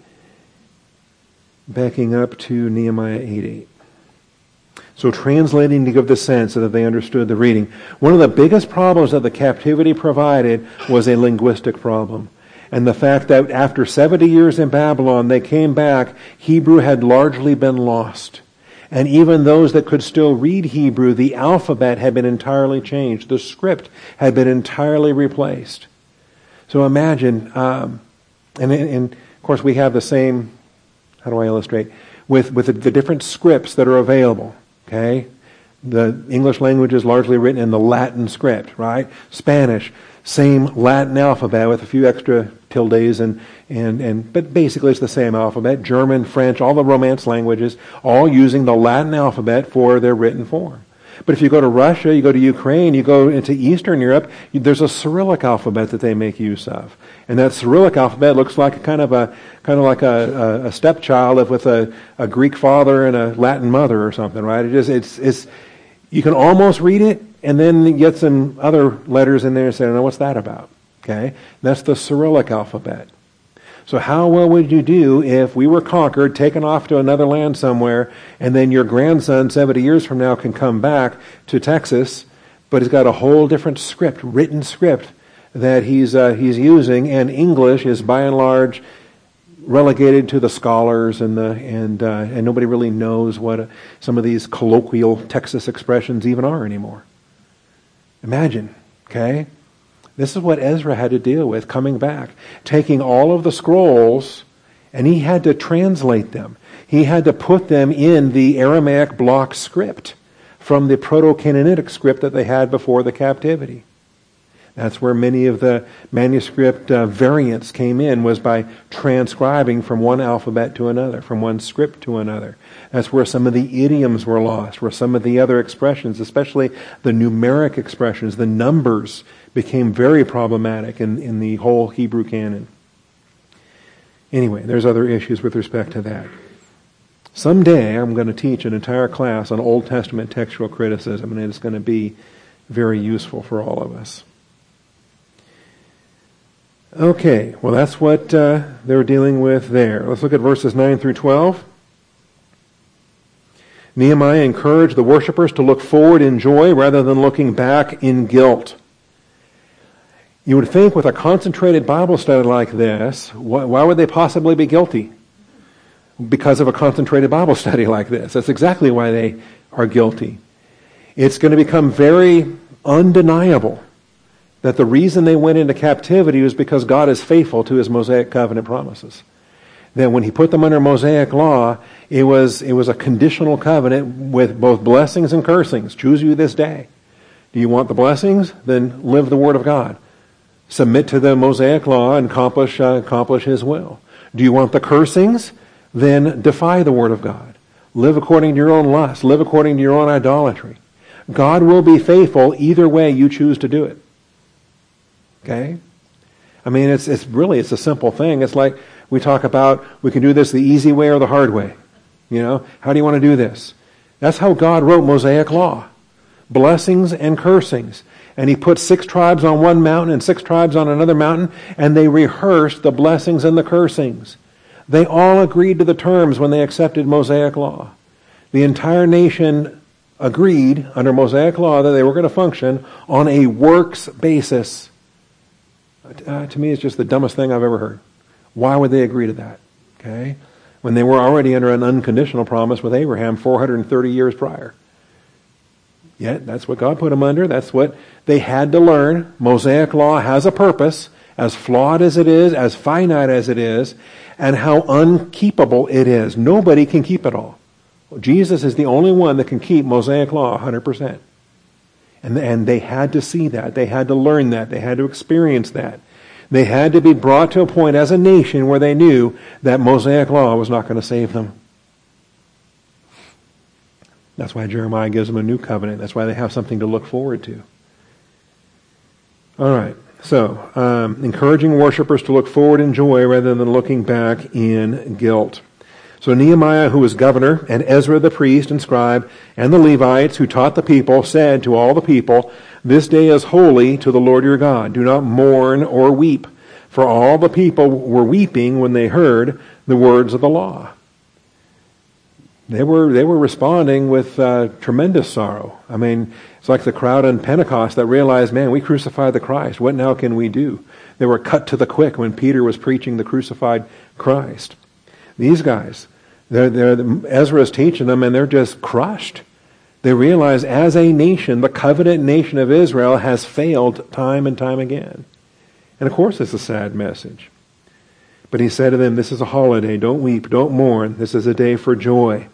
Backing up to Nehemiah 8:8. So translating to give the sense so that they understood the reading. One of the biggest problems that the captivity provided was a linguistic problem. And the fact that after 70 years in Babylon, they came back, Hebrew had largely been lost. And even those that could still read Hebrew, the alphabet had been entirely changed. The script had been entirely replaced. So imagine, and of course we have the same, how do I illustrate, with the different scripts that are available, okay? The English language is largely written in the Latin script, right? Spanish, same Latin alphabet with a few extra tildes, but basically it's the same alphabet. German, French, all the Romance languages, all using the Latin alphabet for their written form. But if you go to Russia, you go to Ukraine, you go into Eastern Europe, there's a Cyrillic alphabet that they make use of. And that Cyrillic alphabet looks like kind of like a stepchild with a Greek father and a Latin mother or something, right? It's you can almost read it, and then you get some other letters in there and say, "No, what's that about?" Okay? And that's the Cyrillic alphabet. So how well would you do if we were conquered, taken off to another land somewhere, and then your grandson 70 years from now can come back to Texas, but he's got a whole different script, written script, that he's using, and English is by and large relegated to the scholars, and nobody really knows what some of these colloquial Texas expressions even are anymore. Imagine, okay? This is what Ezra had to deal with coming back, taking all of the scrolls, and he had to translate them. He had to put them in the Aramaic block script from the Proto-Canaanitic script that they had before the captivity. That's where many of the manuscript variants came in, was by transcribing from one alphabet to another, from one script to another. That's where some of the idioms were lost, where some of the other expressions, especially the numeric expressions, the numbers, became very problematic in the whole Hebrew canon. Anyway, there's other issues with respect to that. Someday I'm going to teach an entire class on Old Testament textual criticism, and it's going to be very useful for all of us. Okay, well that's what they're dealing with there. Let's look at verses 9 through 12. Nehemiah encouraged the worshipers to look forward in joy rather than looking back in guilt. You would think with a concentrated Bible study like this, why would they possibly be guilty? Because of a concentrated Bible study like this. That's exactly why they are guilty. It's going to become very undeniable that the reason they went into captivity was because God is faithful to his Mosaic covenant promises. That when he put them under Mosaic law, it was a conditional covenant with both blessings and cursings. Choose you this day. Do you want the blessings? Then live the word of God. Submit to the Mosaic law and accomplish his will. Do you want the cursings? Then defy the word of God. Live according to your own lust. Live according to your own idolatry. God will be faithful either way you choose to do it. Okay? I mean, it's a simple thing. It's like we talk about, we can do this the easy way or the hard way. How do you want to do this? That's how God wrote Mosaic law. Blessings and cursings. And he put 6 tribes on one mountain and 6 tribes on another mountain, and they rehearsed the blessings and the cursings. They all agreed to the terms when they accepted Mosaic law. The entire nation agreed under Mosaic law that they were going to function on a works basis. To me, it's just the dumbest thing I've ever heard. Why would they agree to that? Okay? When they were already under an unconditional promise with Abraham 430 years prior. Yet, that's what God put them under. That's what they had to learn. Mosaic law has a purpose, as flawed as it is, as finite as it is, and how unkeepable it is. Nobody can keep it all. Jesus is the only one that can keep Mosaic law 100%. And they had to see that. They had to learn that. They had to experience that. They had to be brought to a point as a nation where they knew that Mosaic law was not going to save them. That's why Jeremiah gives them a new covenant. That's why they have something to look forward to. All right. So, encouraging worshipers to look forward in joy rather than looking back in guilt. So Nehemiah, who was governor, and Ezra the priest and scribe, and the Levites who taught the people, said to all the people, "This day is holy to the Lord your God. Do not mourn or weep." For all the people were weeping when they heard the words of the law. They were responding with tremendous sorrow. I mean, it's like the crowd on Pentecost that realized, man, we crucified the Christ. What now can we do? They were cut to the quick when Peter was preaching the crucified Christ. These guys, Ezra is teaching them, and they're just crushed. They realize as a nation, the covenant nation of Israel has failed time and time again. And of course it's a sad message. But he said to them, this is a holiday. Don't weep, don't mourn. This is a day for joy.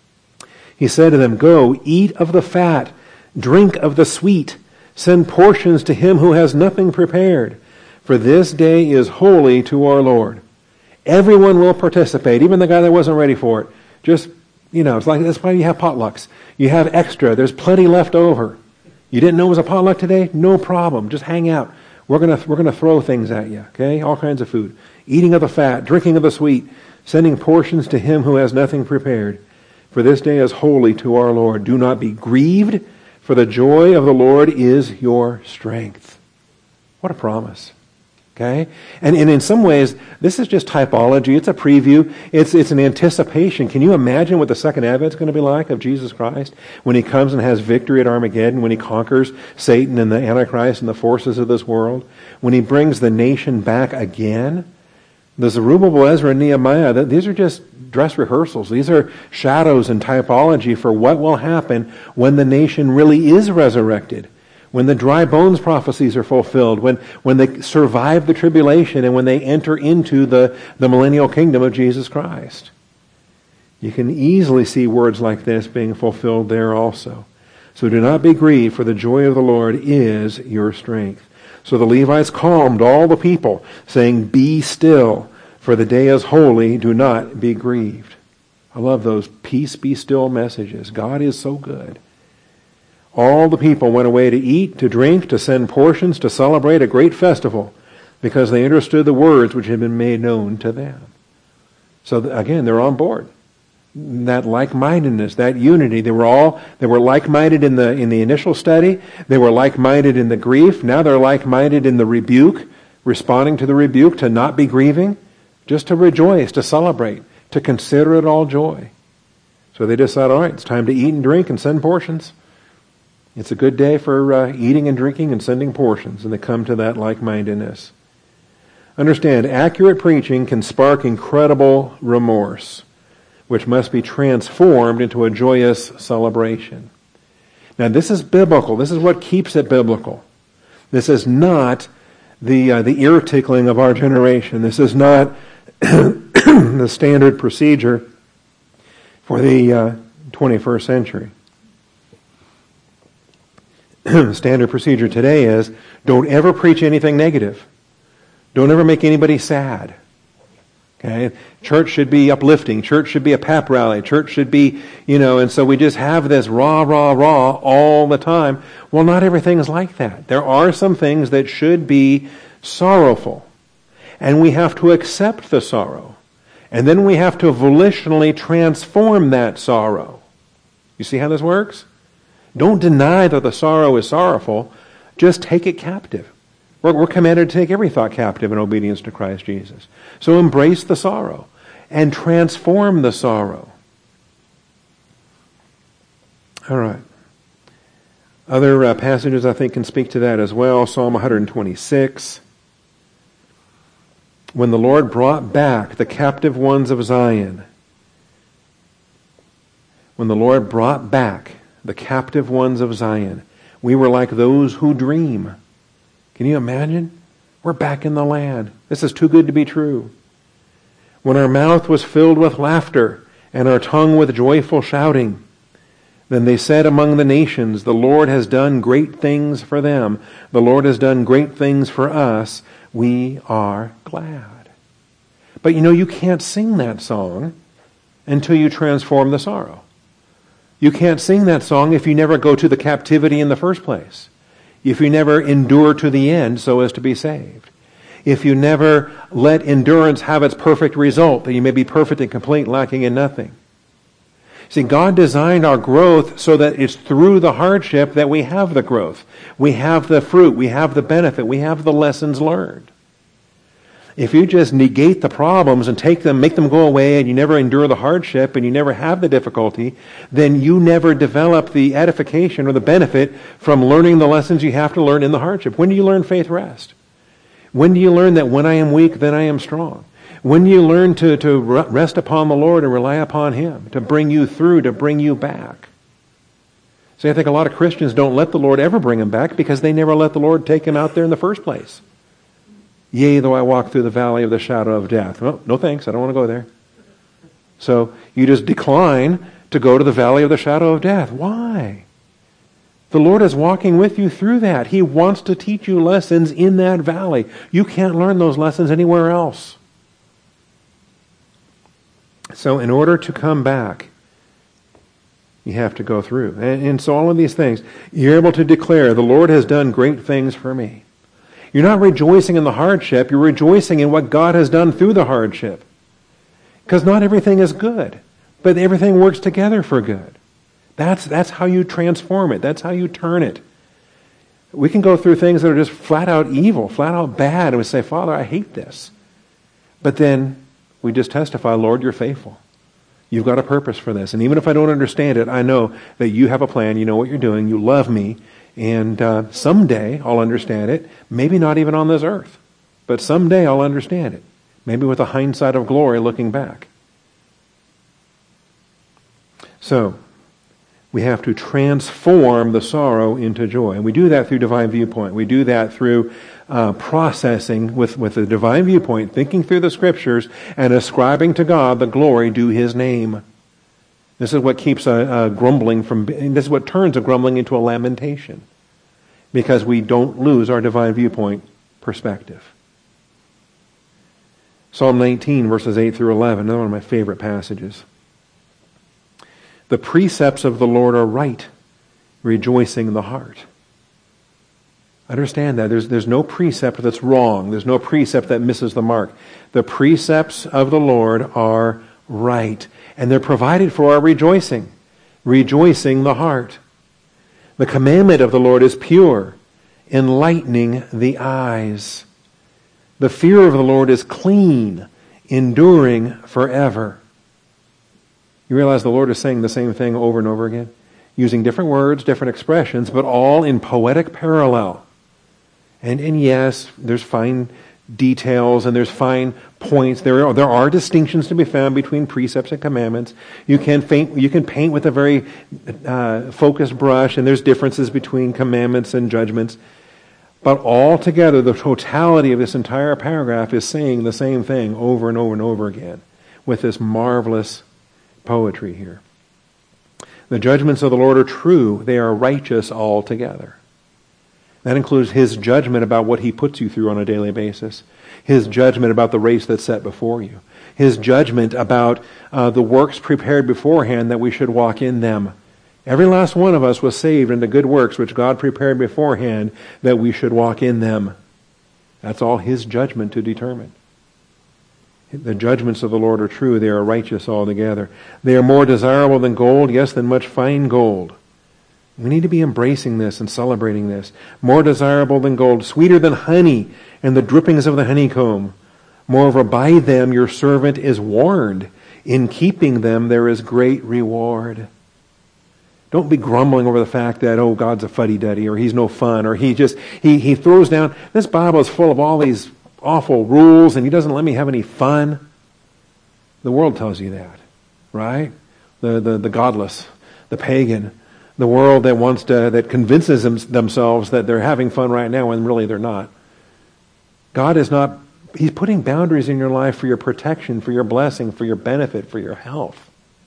He said to them, go, eat of the fat, drink of the sweet. Send portions to him who has nothing prepared. For this day is holy to our Lord. Everyone will participate, even the guy that wasn't ready for it. Just, it's like, that's why you have potlucks. You have extra. There's plenty left over. You didn't know it was a potluck today? No problem. Just hang out. We're gonna throw things at you, okay? All kinds of food. Eating of the fat, drinking of the sweet, sending portions to him who has nothing prepared. For this day is holy to our Lord. Do not be grieved, for the joy of the Lord is your strength. What a promise. Okay? And in some ways, this is just typology. It's a preview. It's an anticipation. Can you imagine what the second advent is going to be like of Jesus Christ? When he comes and has victory at Armageddon, when he conquers Satan and the Antichrist and the forces of this world, when he brings the nation back again. The Zerubbabel, Ezra, and Nehemiah, these are just dress rehearsals. These are shadows and typology for what will happen when the nation really is resurrected. When the dry bones prophecies are fulfilled, when they survive the tribulation, and when they enter into the millennial kingdom of Jesus Christ. You can easily see words like this being fulfilled there also. So do not be grieved, for the joy of the Lord is your strength. So the Levites calmed all the people, saying, be still, for the day is holy, do not be grieved. I love those peace be still messages. God is so good. All the people went away to eat, to drink, to send portions, to celebrate a great festival, because they understood the words which had been made known to them. So again, they're on board. That like-mindedness, that unity, they were like-minded in the initial study. They were like-minded in the grief. Now they're like-minded in the rebuke, responding to the rebuke, to not be grieving, just to rejoice, to celebrate, to consider it all joy. So they decide, all right, it's time to eat and drink and send portions. It's a good day for eating and drinking and sending portions, and they come to that like-mindedness. Understand, accurate preaching can spark incredible remorse, which must be transformed into a joyous celebration. Now, this is biblical. This is what keeps it biblical. This is not the ear tickling of our generation. This is not the standard procedure for the 21st century. Standard procedure today is, don't ever preach anything negative. Don't ever make anybody sad. Okay? Church should be uplifting. Church should be a pep rally. Church should be, and so we just have this rah, rah, rah all the time. Well, not everything is like that. There are some things that should be sorrowful. And we have to accept the sorrow. And then we have to volitionally transform that sorrow. You see how this works? Don't deny that the sorrow is sorrowful. Just take it captive. We're commanded to take every thought captive in obedience to Christ Jesus. So embrace the sorrow and transform the sorrow. All right. Other passages I think can speak to that as well. Psalm 126. When the Lord brought back the captive ones of Zion. When the Lord brought back the captive ones of Zion, we were like those who dream. Can you imagine? We're back in the land. This is too good to be true. When our mouth was filled with laughter and our tongue with joyful shouting, then they said among the nations, the Lord has done great things for them. The Lord has done great things for us. We are glad. But you can't sing that song until you transform the sorrow. You can't sing that song if you never go to the captivity in the first place. If you never endure to the end so as to be saved. If you never let endurance have its perfect result, that you may be perfect and complete, lacking in nothing. See, God designed our growth so that it's through the hardship that we have the growth. We have the fruit, we have the benefit, we have the lessons learned. If you just negate the problems and take them, make them go away, and you never endure the hardship and you never have the difficulty, then you never develop the edification or the benefit from learning the lessons you have to learn in the hardship. When do you learn faith rest? When do you learn that when I am weak, then I am strong? When do you learn to rest upon the Lord and rely upon Him to bring you through, to bring you back? See, I think a lot of Christians don't let the Lord ever bring them back because they never let the Lord take them out there in the first place. Yea, though I walk through the valley of the shadow of death. Well, no thanks, I don't want to go there. So you just decline to go to the valley of the shadow of death. Why? The Lord is walking with you through that. He wants to teach you lessons in that valley. You can't learn those lessons anywhere else. So in order to come back, you have to go through. And so all of these things, you're able to declare, the Lord has done great things for me. You're not rejoicing in the hardship, you're rejoicing in what God has done through the hardship. Because not everything is good, but everything works together for good. That's how you transform it. That's how you turn it. We can go through things that are just flat out evil, flat out bad, and we say, Father, I hate this. But then we just testify, Lord, you're faithful. You've got a purpose for this. And even if I don't understand it, I know that you have a plan. You know what you're doing. You love me. And someday I'll understand it. Maybe not even on this earth. But someday I'll understand it. Maybe with a hindsight of glory looking back. So, we have to transform the sorrow into joy. And we do that through divine viewpoint. We do that through processing with the divine viewpoint, thinking through the Scriptures, and ascribing to God the glory due His name. This is what keeps a grumbling from... This is what turns a grumbling into a lamentation. Because we don't lose our divine viewpoint perspective. Psalm 19, verses 8 through 11, another one of my favorite passages. The precepts of the Lord are right, rejoicing the heart. Understand that. There's no precept that's wrong. There's no precept that misses the mark. The precepts of the Lord are right. And they're provided for our rejoicing. Rejoicing the heart. The commandment of the Lord is pure, enlightening the eyes. The fear of the Lord is clean, enduring forever. You realize the Lord is saying the same thing over and over again? Using different words, different expressions, but all in poetic parallel. And yes, there's fine details and there's fine points. There are distinctions to be found between precepts and commandments. You can paint with a very focused brush, and there's differences between commandments and judgments. But altogether, the totality of this entire paragraph is saying the same thing over and over and over again with this marvelous poetry here. The judgments of the Lord are true. They are righteous altogether. That includes His judgment about what He puts you through on a daily basis. His judgment about the race that's set before you. His judgment about the works prepared beforehand that we should walk in them. Every last one of us was saved into good works which God prepared beforehand that we should walk in them. That's all His judgment to determine. The judgments of the Lord are true. They are righteous altogether. They are more desirable than gold, yes, than much fine gold. We need to be embracing this and celebrating this. More desirable than gold, sweeter than honey and the drippings of the honeycomb. Moreover, by them your servant is warned. In keeping them there is great reward. Don't be grumbling over the fact that, oh, God's a fuddy-duddy, or he's no fun, or he throws down, this Bible is full of all these awful rules, and he doesn't let me have any fun. The world tells you that, right? The godless, the pagan, the world that convinces themselves that they're having fun right now when really they're not. God is not, he's putting boundaries in your life for your protection, for your blessing, for your benefit, for your health.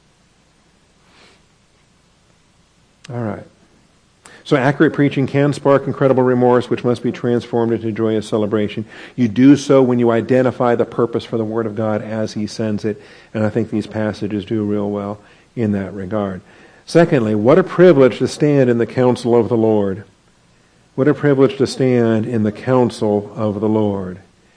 All right. So accurate preaching can spark incredible remorse, which must be transformed into joyous celebration. You do so when you identify the purpose for the Word of God as He sends it. And I think these passages do real well in that regard. Secondly, what a privilege to stand in the counsel of the Lord. What a privilege to stand in the counsel of the Lord.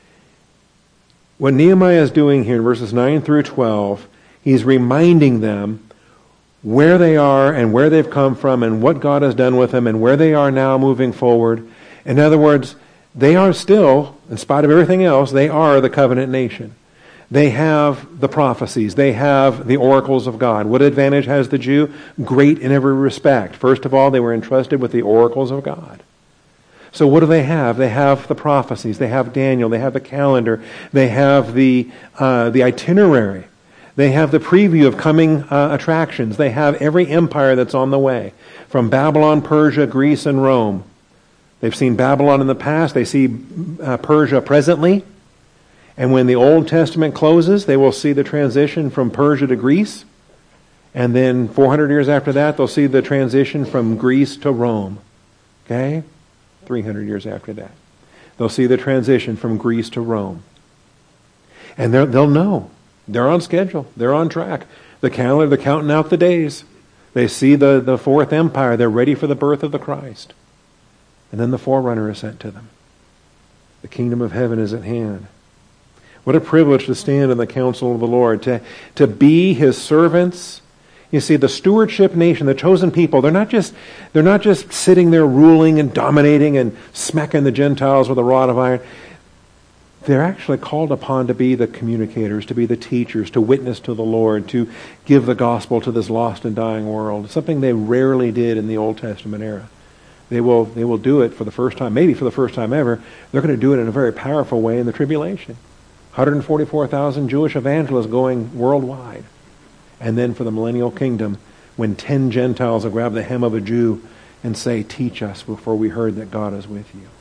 What Nehemiah is doing here in verses 9 through 12, he's reminding them where they are and where they've come from and what God has done with them and where they are now moving forward. In other words, they are still, in spite of everything else, they are the covenant nation. They have the prophecies. They have the oracles of God. What advantage has the Jew? Great in every respect. First of all, they were entrusted with the oracles of God. So what do they have? They have the prophecies. They have Daniel. They have the calendar. They have the itinerary. They have the preview of coming attractions. They have every empire that's on the way, from Babylon, Persia, Greece, and Rome. They've seen Babylon in the past. They see Persia presently. And when the Old Testament closes, they will see the transition from Persia to Greece. And then 400 years after that, they'll see the transition from Greece to Rome. Okay? 300 years after that. They'll see the transition from Greece to Rome. And they'll know. They're on schedule. They're on track. The calendar, they're counting out the days. They see the fourth empire. They're ready for the birth of the Christ. And then the forerunner is sent to them. The kingdom of heaven is at hand. What a privilege to stand in the counsel of the Lord, to be His servants. You see, the stewardship nation, the chosen people, they're not just sitting there ruling and dominating and smacking the Gentiles with a rod of iron. They're actually called upon to be the communicators, to be the teachers, to witness to the Lord, to give the gospel to this lost and dying world. Something they rarely did in the Old Testament era. They will do it for the first time, maybe for the first time ever. They're going to do it in a very powerful way in the tribulation. 144,000 Jewish evangelists going worldwide. And then for the millennial kingdom, when 10 Gentiles will grab the hem of a Jew and say, "Teach us," before we heard that God is with you.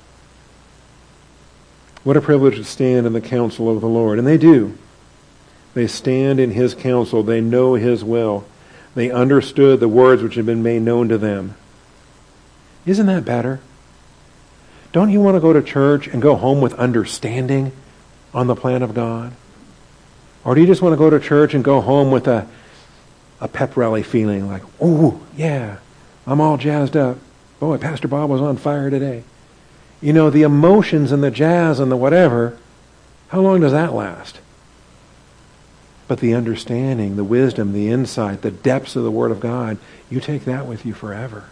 What a privilege to stand in the counsel of the Lord. And they do. They stand in His counsel. They know His will. They understood the words which had been made known to them. Isn't that better? Don't you want to go to church and go home with understanding on the plan of God? Or do you just want to go to church and go home with a pep rally feeling like, "Oh, yeah, I'm all jazzed up. Boy, Pastor Bob was on fire today." You know, the emotions and the jazz and the whatever, how long does that last? But the understanding, the wisdom, the insight, the depths of the Word of God, you take that with you forever.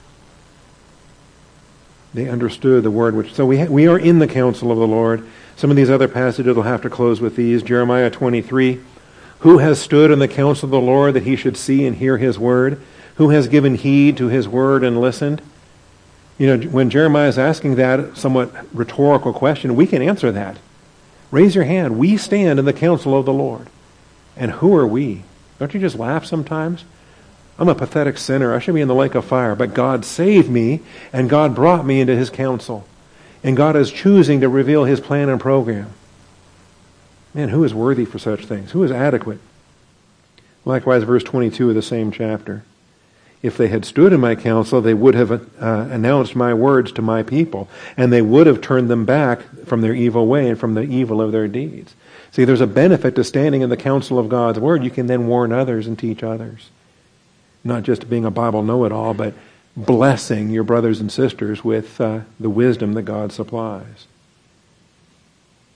They understood the Word. So we are in the counsel of the Lord. Some of these other passages will have to close with these. Jeremiah 23. Who has stood in the counsel of the Lord that He should see and hear His word? Who has given heed to His word and listened? You know, when Jeremiah is asking that somewhat rhetorical question, we can answer that. Raise your hand. We stand in the counsel of the Lord. And who are we? Don't you just laugh sometimes? I'm a pathetic sinner. I should be in the lake of fire. But God saved me, and God brought me into His counsel. And God is choosing to reveal His plan and program. Man, who is worthy for such things? Who is adequate? Likewise, verse 22 of the same chapter. If they had stood in my counsel, they would have announced my words to my people, and they would have turned them back from their evil way and from the evil of their deeds. See, there's a benefit to standing in the counsel of God's word. You can then warn others and teach others. Not just being a Bible know-it-all, but blessing your brothers and sisters with the wisdom that God supplies.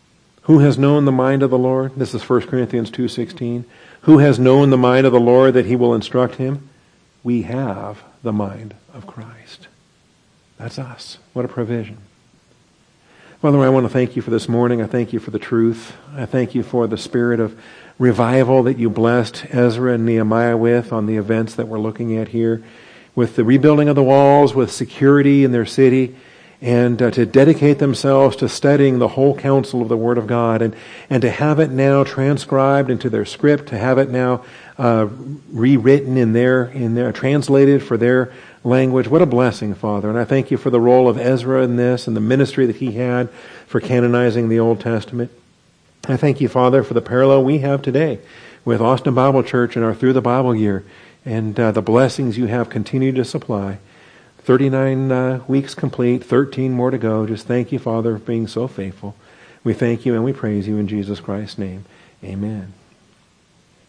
Who has known the mind of the Lord? This is 1 Corinthians 2:16. Who has known the mind of the Lord that he will instruct him? We have the mind of Christ. That's us. What a provision. Father, I want to thank you for this morning. I thank you for the truth. I thank you for the spirit of revival that you blessed Ezra and Nehemiah with on the events that we're looking at here, with the rebuilding of the walls, with security in their city, and to dedicate themselves to studying the whole counsel of the Word of God, and to have it now transcribed into their script, to have it now rewritten in their translated for their language. What a blessing, Father. And I thank you for the role of Ezra in this and the ministry that he had for canonizing the Old Testament. I thank you, Father, for the parallel we have today with Austin Bible Church and our Through the Bible year, and the blessings you have continued to supply. 39 weeks complete, 13 more to go. Just thank you, Father, for being so faithful. We thank you and we praise you in Jesus Christ's name. Amen.